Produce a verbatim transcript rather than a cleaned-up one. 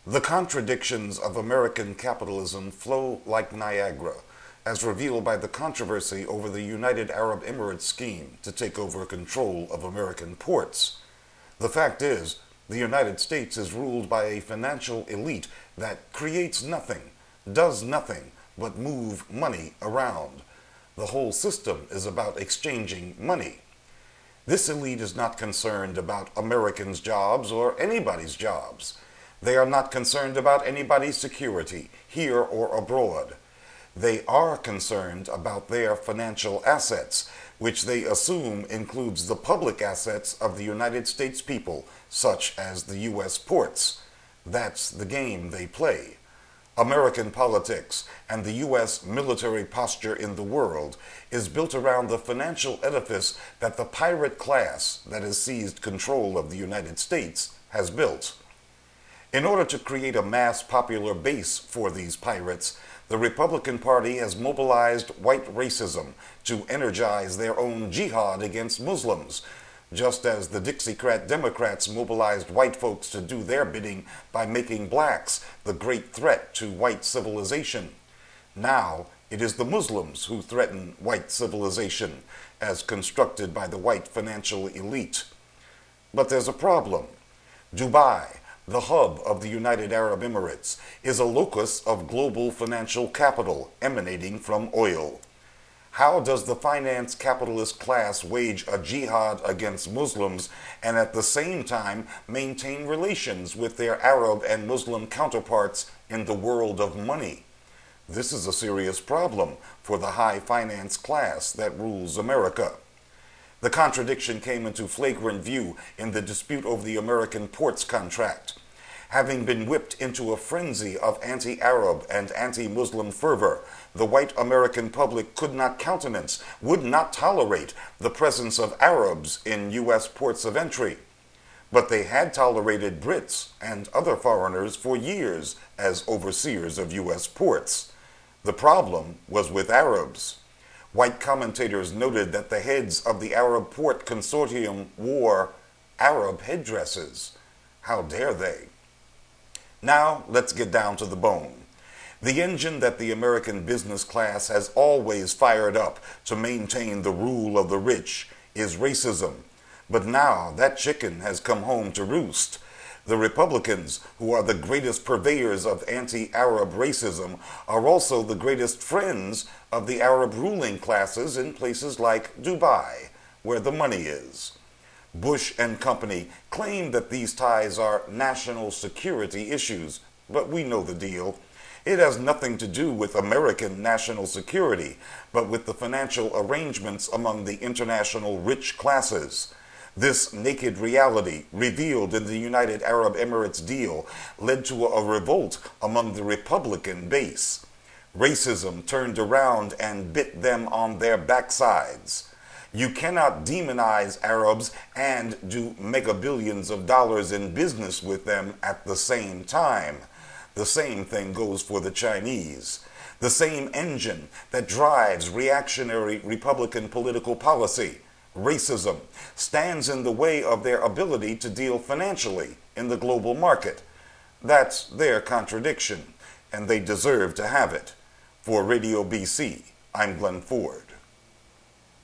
The contradictions of American capitalism flow like Niagara, as revealed by the controversy over the United Arab Emirates scheme to take over control of American ports. The fact is, the United States is ruled by a financial elite that creates nothing, does nothing, but move money around. The whole system is about exchanging money. This elite is not concerned about Americans' jobs or anybody's jobs. They are not concerned about anybody's security, here or abroad. They are concerned about their financial assets, which they assume includes the public assets of the United States people, such as the U S ports. That's the game they play. American politics and the U S military posture in the world is built around the financial edifice that the pirate class that has seized control of the United States has built. In order to create a mass popular base for these pirates, the Republican Party has mobilized white racism to energize their own jihad against Muslims, just as the Dixiecrat Democrats mobilized white folks to do their bidding by making blacks the great threat to white civilization. Now, it is the Muslims who threaten white civilization, as constructed by the white financial elite. But there's a problem. Dubai, the hub of the United Arab Emirates, is a locus of global financial capital emanating from oil. How does the finance capitalist class wage a jihad against Muslims and at the same time maintain relations with their Arab and Muslim counterparts in the world of money? This is a serious problem for the high finance class that rules America. The contradiction came into flagrant view in the dispute over the American ports contract. Having been whipped into a frenzy of anti-Arab and anti-Muslim fervor, the white American public could not countenance, would not tolerate the presence of Arabs in U S ports of entry. But they had tolerated Brits and other foreigners for years as overseers of U S ports. The problem was with Arabs. White commentators noted that the heads of the Arab Port Consortium wore Arab headdresses. How dare they? Now, let's get down to the bone. The engine that the American business class has always fired up to maintain the rule of the rich is racism. But now that chicken has come home to roost. The Republicans, who are the greatest purveyors of anti-Arab racism, are also the greatest friends of the Arab ruling classes in places like Dubai, where the money is. Bush and company claim that these ties are national security issues, but we know the deal. It has nothing to do with American national security, but with the financial arrangements among the international rich classes. This naked reality, revealed in the United Arab Emirates deal, led to a revolt among the Republican base. Racism turned around and bit them on their backsides. You cannot demonize Arabs and do mega billions of dollars in business with them at the same time. The same thing goes for the Chinese. The same engine that drives reactionary Republican political policy, racism, stands in the way of their ability to deal financially in the global market. That's their contradiction, and they deserve to have it. For Radio B C, I'm Glenn Ford.